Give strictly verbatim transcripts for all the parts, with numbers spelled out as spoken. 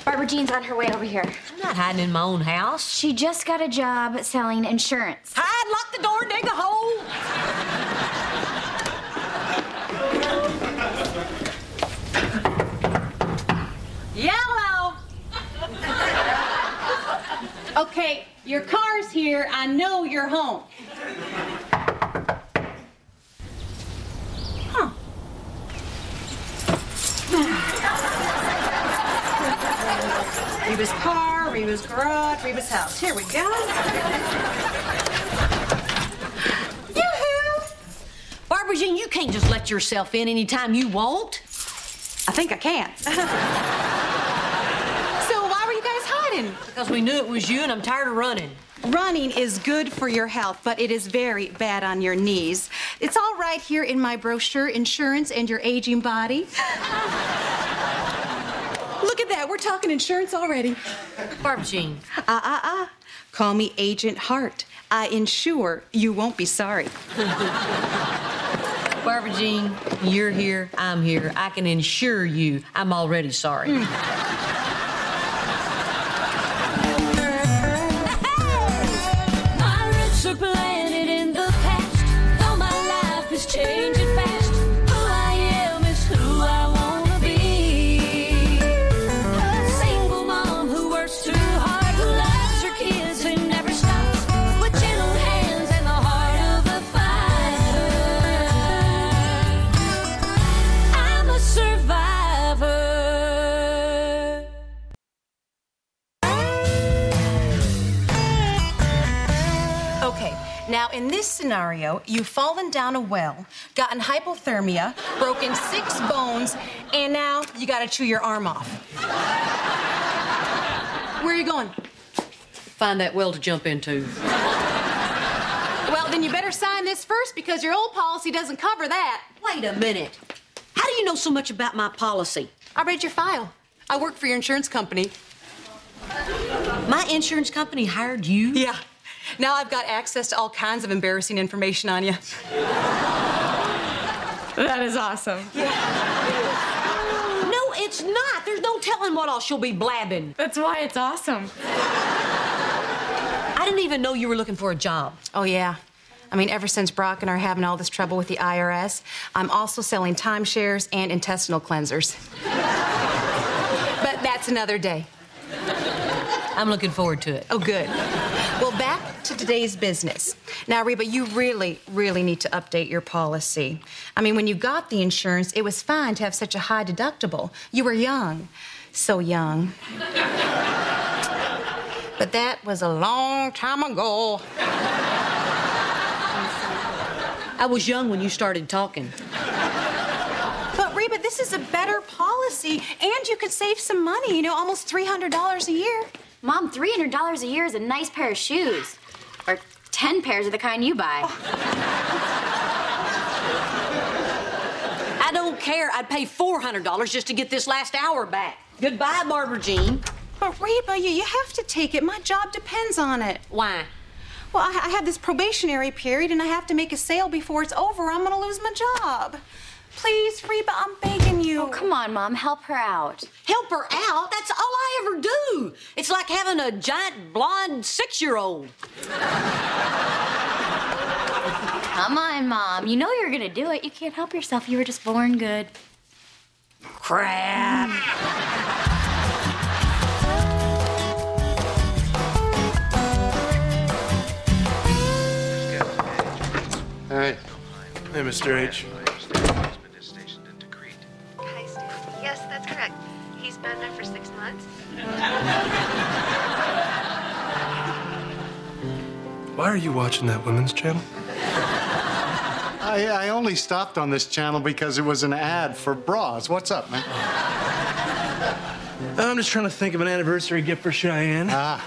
Barbara Jean's on her way over here. I'm not hiding in my own house. She just got a job selling insurance. Hide, lock the door, dig a hole. Yellow! Okay, your car's here. I know you're home. Huh. Reba's car, Reba's garage, Reba's house. Here we go. Yoo-hoo! Barbara Jean, you can't just let yourself in anytime you want. I think I can. So why were you guys hiding? Because we knew it was you and I'm tired of running. Running is good for your health, but it is very bad on your knees. It's all right here in my brochure, Insurance and Your Aging Body. Look at that, we're talking insurance already. Barbara Jean. Ah, ah, ah. Call me Agent Hart. I insure you won't be sorry. Barbara Jean, you're here, I'm here. I can insure you I'm already sorry. Mm. My roots are planted in the past, though my life is changing fast. Who I am is who I wanna be. A single mom who works too hard, who loves her kids and never stops, with gentle hands and the heart of a fighter. I'm a survivor. Okay, now in this scenario, you've fallen down a well, gotten hypothermia, broken six bones, and now you gotta chew your arm off. Where are you going? Find that well to jump into. Well, then you better sign this first because your old policy doesn't cover that. Wait a minute. How do you know so much about my policy? I read your file. I work for your insurance company. My insurance company hired you? Yeah. Now I've got access to all kinds of embarrassing information on you. That is awesome. No, it's not. There's no telling what all she'll be blabbing. That's why it's awesome. I didn't even know you were looking for a job. Oh, yeah. I mean, ever since Brock and I are having all this trouble with the I R S, I'm also selling timeshares and intestinal cleansers. But that's another day. I'm looking forward to it. Oh, good. Well, back to today's business. Now, Reba, you really, really need to update your policy. I mean, when you got the insurance, it was fine to have such a high deductible. You were young. So young. But that was a long time ago. I was young when you started talking. But, Reba, this is a better policy, and you could save some money, you know, almost three hundred dollars a year. Mom, three hundred dollars a year is a nice pair of shoes. Or ten pairs of the kind you buy. Oh. I don't care. I'd pay four hundred dollars just to get this last hour back. Goodbye, Barbara Jean. But, Reba, you, you have to take it. My job depends on it. Why? Well, I, I have this probationary period, and I have to make a sale before it's over. I'm going to lose my job. Please, Reba, I'm begging you. Oh, come on, Mom. Help her out. Help her out? That's all I ever do. It's like having a giant blonde six-year-old. Come on, Mom. You know you're gonna do it. You can't help yourself. You were just born good. Crap. Hey. Hey, Mister H. Hi, Steve. Yes, that's correct. He's been there for six months. Why are you watching that women's channel? I, I only stopped on this channel because it was an ad for bras. What's up, man? I'm just trying to think of an anniversary gift for Cheyenne. Ah.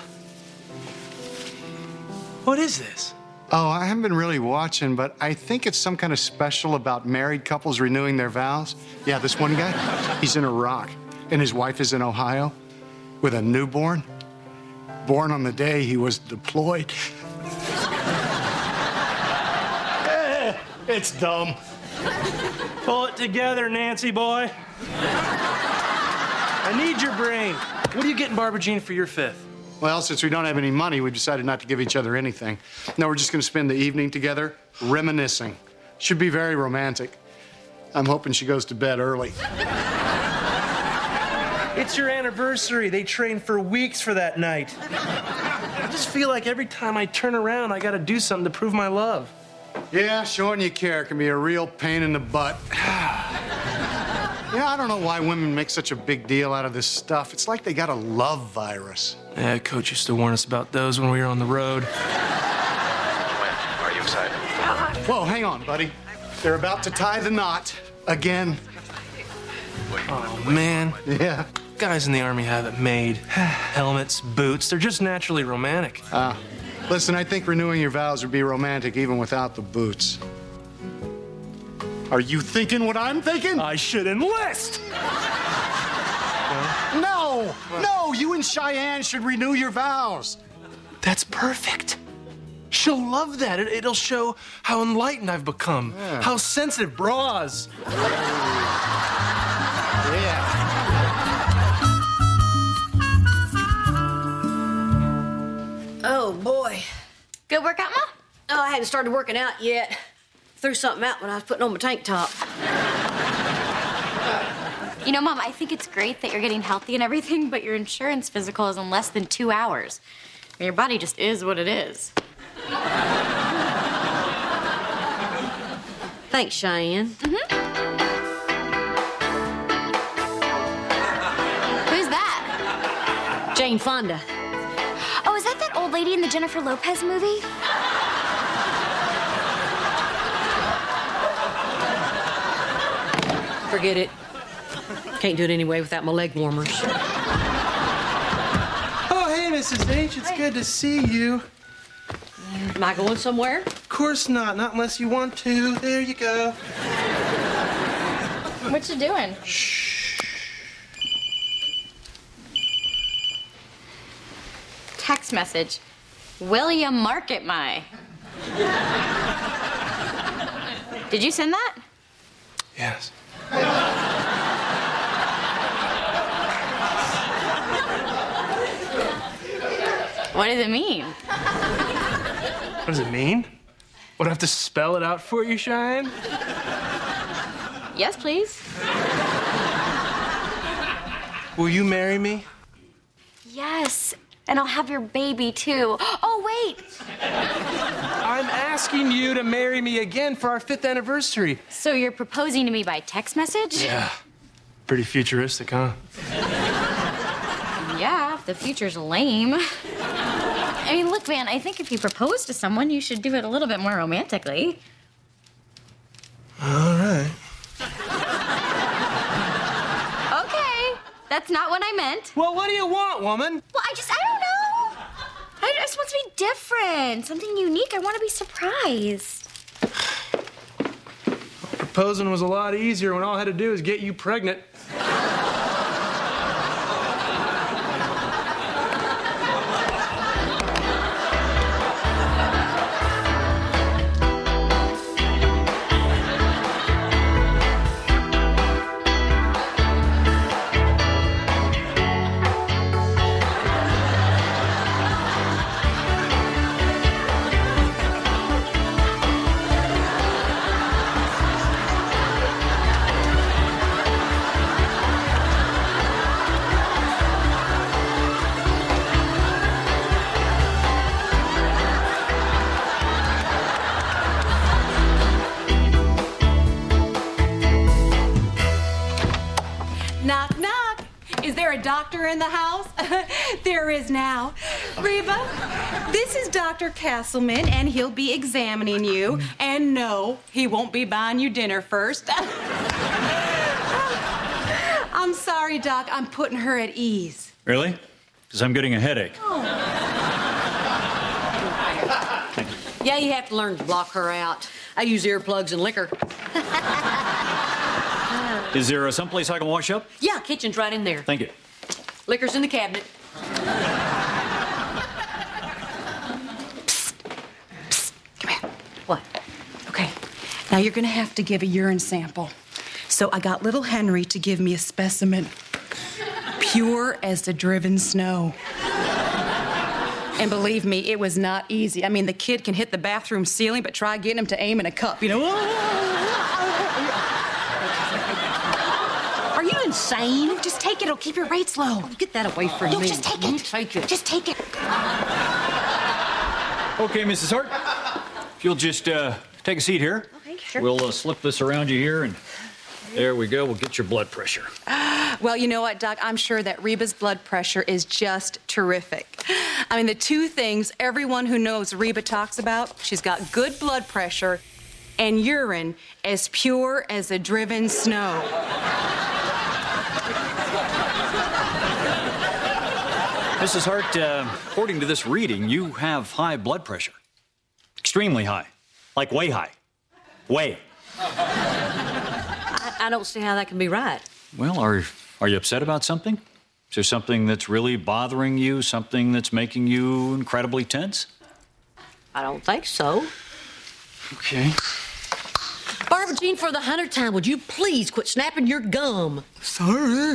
What is this? Oh, I haven't been really watching, but I think it's some kind of special about married couples renewing their vows. Yeah, this one guy, he's in Iraq, and his wife is in Ohio with a newborn, born on the day he was deployed. Eh, it's dumb. Pull it together, Nancy boy. I need your brain. what are you getting Barbara Jean for your fifth? Well, since we don't have any money, we decided not to give each other anything. No, we're just gonna spend the evening together, reminiscing. Should be very romantic. I'm hoping she goes to bed early. It's your anniversary. They trained for weeks for that night. I just feel like every time I turn around, I gotta do something to prove my love. Yeah, showing you care can be a real pain in the butt. Yeah, I don't know why women make such a big deal out of this stuff. It's like they got a love virus. Yeah, Coach used to warn us about those when we were on the road. Are you excited? Whoa, hang on, buddy. They're about to tie the knot again. Oh, man. Yeah. Guys in the Army have it made. Helmets, boots, they're just naturally romantic. Ah. Listen, I think renewing your vows would be romantic even without the boots. Are you thinking what I'm thinking? I should enlist! No! No! You and Cheyenne should renew your vows. That's perfect. She'll love that. It, it'll show how enlightened I've become, Yeah. how sensitive bras. Yeah. Oh, boy. Good workout, Ma? Oh, I hadn't started working out yet. Threw something out when I was putting on my tank top. You know, Mom, I think it's great that you're getting healthy and everything, but your insurance physical is in less than two hours. I mean, your body just is what it is. Thanks, Cheyenne. Mm-hmm. Who's that? Jane Fonda. Oh, is that that old lady in the Jennifer Lopez movie? Forget it. Can't do it anyway without my leg warmers. Oh, hey, Missus H, it's good to see you. Am I going somewhere? Of course not, not unless you want to. There you go. What you doing? Text message. William Market My. Did you send that? Yes. What does it mean? What does it mean? Would I have to spell it out for you, Cheyenne? Yes, please. Will you marry me? Yes, and I'll have your baby too. Oh, wait. I'm asking you to marry me again for our fifth anniversary. So you're proposing to me by text message? Yeah. Pretty futuristic, huh? Yeah, if the future's lame. I mean, look, Van, I think if you propose to someone, you should do it a little bit more romantically. All right. Okay, that's not what I meant. Well, what do you want, woman? Well, I just, I don't know. I just want to be different, something unique. I want to be surprised. Proposing was a lot easier when all I had to do was get you pregnant. Knock, knock. Is there a doctor in the house? There is now. Reba, this is Doctor Castleman, and he'll be examining you. And no, he won't be buying you dinner first. I'm sorry, Doc. I'm putting her at ease. Really? Because I'm getting a headache. Yeah, you have to learn to block her out. I use earplugs and liquor. Is there uh, someplace I can wash up? Yeah, kitchen's right in there. Thank you. Liquor's in the cabinet. Psst. Psst. Come here. What? Okay. Now you're gonna have to give a urine sample. So I got little Henry to give me a specimen. pure as the driven snow. And believe me, it was not easy. I mean, the kid can hit the bathroom ceiling, but try getting him to aim in a cup, you know? Are you insane? Just take it, it'll keep your rates low. Get that away from No, me. just take You it. take it. Just take it. Okay, Missus Hart. If you'll just uh, take a seat here. Okay, sure. We'll uh, slip this around you here, and there we go. We'll get your blood pressure. Well, you know what, Doc? I'm sure that Reba's blood pressure is just terrific. I mean, the two things everyone who knows Reba talks about, she's got good blood pressure and urine as pure as the driven snow. Missus Hart, uh, according to this reading, you have high blood pressure. Extremely high. Like way high. Way. I, I don't see how that can be right. Well, are, are you upset about something? Is there something that's really bothering you? Something that's making you incredibly tense? I don't think so. Okay. Barbara Jean, for the hundredth time, would you please quit snapping your gum? Sorry.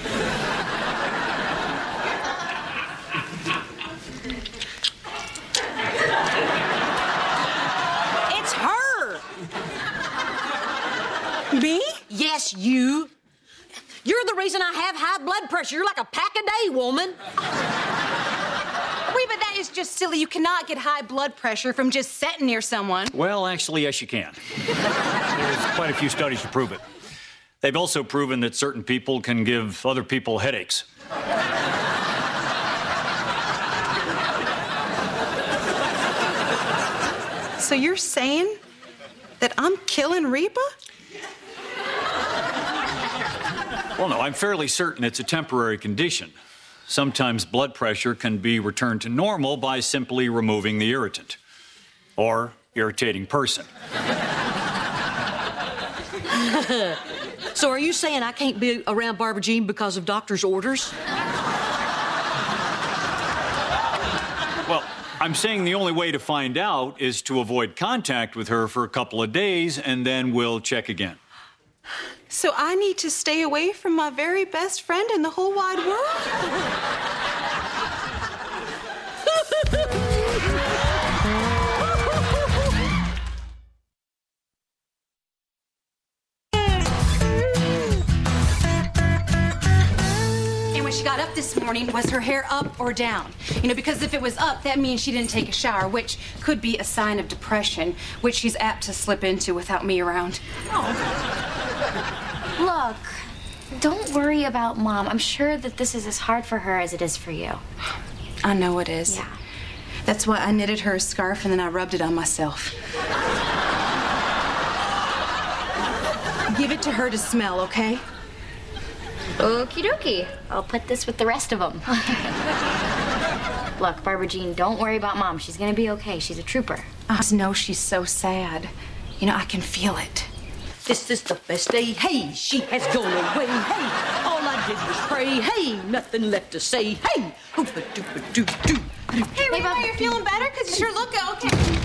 It's her! Me? Yes, you. You're the reason I have high blood pressure. You're like a pack-a-day woman. Reba, that is just silly. You cannot get high blood pressure from just sitting near someone. Well, actually, yes, you can. There's quite a few studies to prove it. They've also proven that certain people can give other people headaches. So you're saying that I'm killing Reba? Well, no, I'm fairly certain it's a temporary condition. Sometimes blood pressure can be returned to normal by simply removing the irritant or irritating person. So are you saying I can't be around Barbara Jean because of doctor's orders? Well, I'm saying the only way to find out is to avoid contact with her for a couple of days, and then we'll check again. So I need to stay away from my very best friend in the whole wide world? And when she got up this morning, was her hair up or down? You know, because if it was up, that means she didn't take a shower, which could be a sign of depression, which she's apt to slip into without me around. Look, don't worry about Mom. I'm sure that this is as hard for her as it is for you. I know it is. Yeah. That's why I knitted her a scarf and then I rubbed it on myself. Give it to her to smell, okay? Okie dokie. I'll put this with the rest of them. Look, Barbara Jean, don't worry about Mom. She's gonna be okay. She's a trooper. I just know she's so sad. You know, I can feel it. This is the best day. Hey, she has gone away. Hey, all I did was pray. Hey, nothing left to say. Hey, hoopa doopa doo doo. Hey, Reba, Bob. you're feeling better? Because you sure look okay.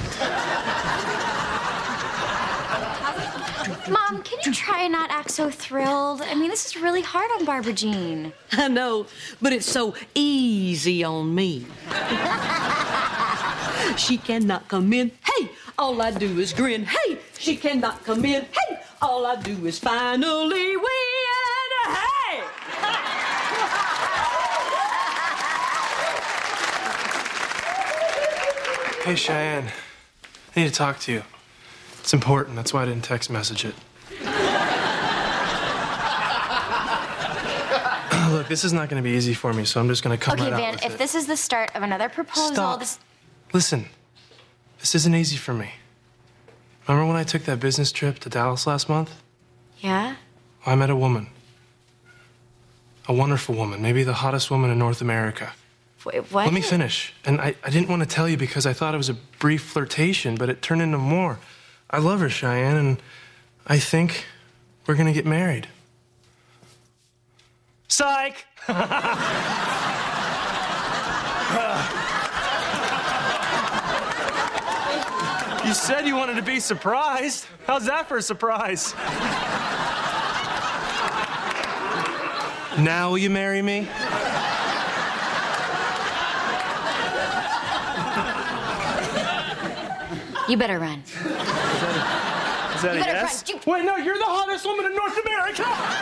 Mom, can you try and not act so thrilled? I mean, this is really hard on Barbara Jean. I know, but it's so easy on me. She cannot come in. Hey, all I do is grin. Hey, she cannot come in. Hey, all I do is finally win. Hey! Hey, Cheyenne. I need to talk to you. It's important. That's why I didn't text message it. Look, this is not going to be easy for me, so I'm just going to come Okay, right out Van, with if it. this is the start of another proposal, Stop. this... Listen, this isn't easy for me. Remember when I took that business trip to Dallas last month? Yeah? I met a woman. A wonderful woman, maybe the hottest woman in North America. Wait, what? Let me finish. And I, I didn't want to tell you because I thought it was a brief flirtation, but it turned into more. I love her, Cheyenne, and I think we're gonna get married. Psych! You said you wanted to be surprised. How's that for a surprise? Now will you marry me? You better run. Is that You a better yes? run. You- Wait, no, you're the hottest woman in North America!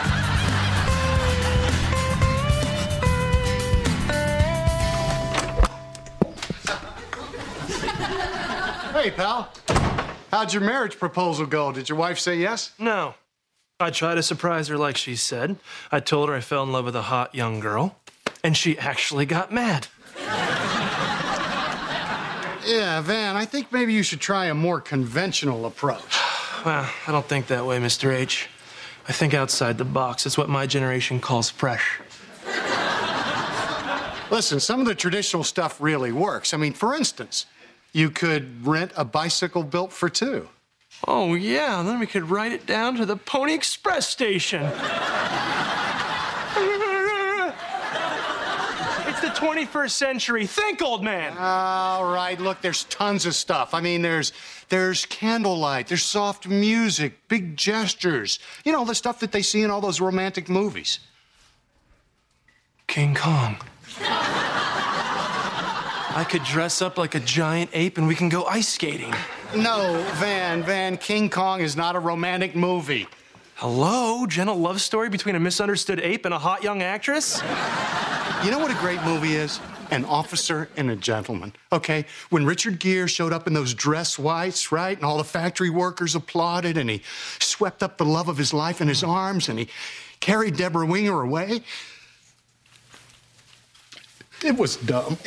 Hey, pal. How'd your marriage proposal go? Did your wife say yes? No. I tried to surprise her like she said. I told her I fell in love with a hot young girl, and she actually got mad. Yeah, Van, I think maybe you should try a more conventional approach. Well, I don't think that way, Mister H. I think outside the box. It's what my generation calls fresh. Listen, some of the traditional stuff really works. I mean, for instance, you could rent a bicycle built for two. Oh, yeah, then we could ride it down to the Pony Express station. It's the twenty-first century. Think, old man. All right, look, there's tons of stuff. I mean, there's there's candlelight, there's soft music, big gestures. You know, the stuff that they see in all those romantic movies. King Kong. I could dress up like a giant ape and we can go ice skating. No, Van, Van, King Kong is not a romantic movie. Hello? Gentle love story between a misunderstood ape and a hot young actress? You know what a great movie is? An Officer and a Gentleman, okay? When Richard Gere showed up in those dress whites, right? And all the factory workers applauded, and he swept up the love of his life in his arms, and he carried Deborah Winger away. It was dumb.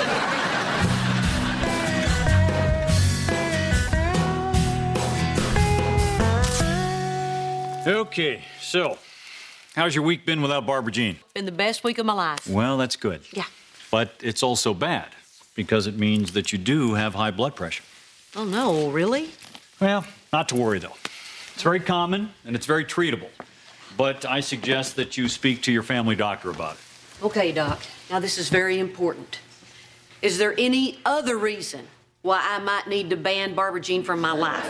Okay, so how's your week been without Barbara Jean? Been the best week of my life. Well, that's good. Yeah. But it's also bad because it means that you do have high blood pressure. Oh, no, really? Well, not to worry, though. It's very common and it's very treatable. But I suggest that you speak to your family doctor about it. Okay, Doc. Now, this is very important. Is there any other reason why I might need to ban Barbara Jean from my life?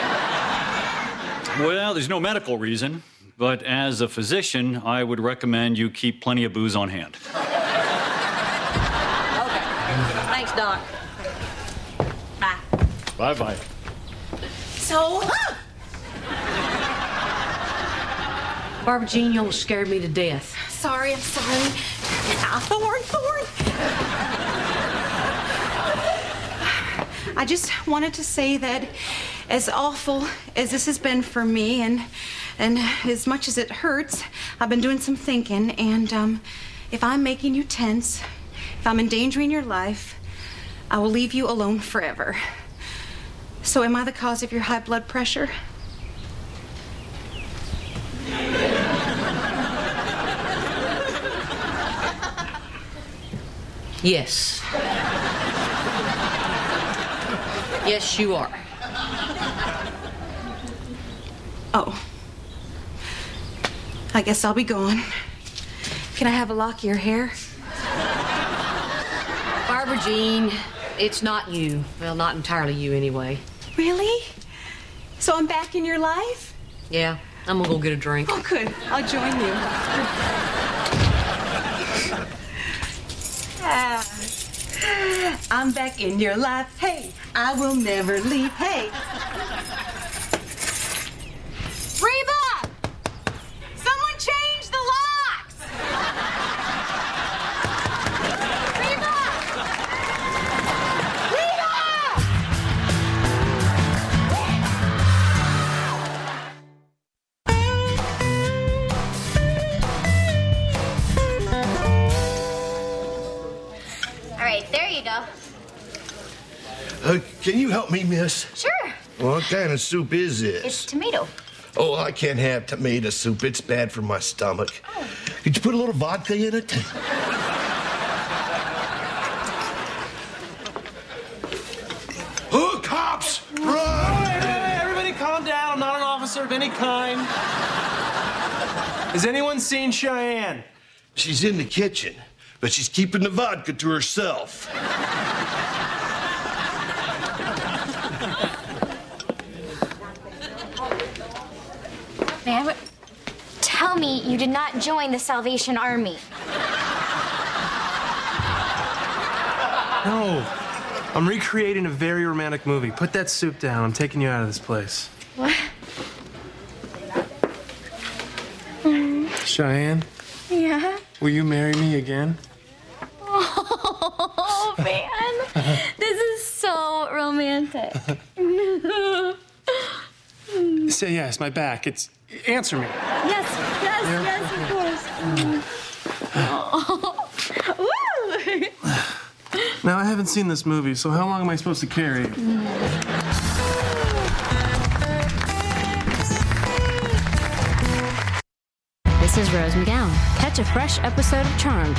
Well, there's no medical reason, but as a physician, I would recommend you keep plenty of booze on hand. Okay. Thanks, Doc. Bye. Bye-bye. So, Barbara Jean, you almost scared me to death. sorry, I'm sorry. Ah, Thorn, Thorn. I just wanted to say that as awful as this has been for me, and and as much as it hurts, I've been doing some thinking, and um, if I'm making you tense, if I'm endangering your life, I will leave you alone forever. So am I the cause of your high blood pressure? Yes. Yes, you are. Oh. I guess I'll be going. Can I have a lock of your hair? Barbara Jean, it's not you. Well, not entirely you anyway. Really? So I'm back in your life? Yeah, I'm gonna go get a drink. Oh, good. I'll join you. Ah, I'm back in your life. Hey, I will never leave. Hey. Reba! Someone change the locks! Reba! Reba! All right, there you go. Uh, can you help me, miss? Sure. What kind of soup is this? It's tomato. Oh, I can't have tomato soup. It's bad for my stomach. Oh. Could you put a little vodka in it? Oh, cops! Run! Hey, hey, everybody calm down. I'm not an officer of any kind. Has anyone seen Cheyenne? She's in the kitchen, but she's keeping the vodka to herself. Man, what... tell tell me you did not join the Salvation Army. No. I'm recreating a very romantic movie. Put that soup down. I'm taking you out of this place. What? Cheyenne? Yeah? Will you marry me again? Oh, man. This is so romantic. Say yes, my back. It's... Answer me. Yes, yes, Yeah? yes, of course. Woo! Now, I haven't seen this movie, so how long am I supposed to carry? This is Rose McGowan. Catch a fresh episode of Charmed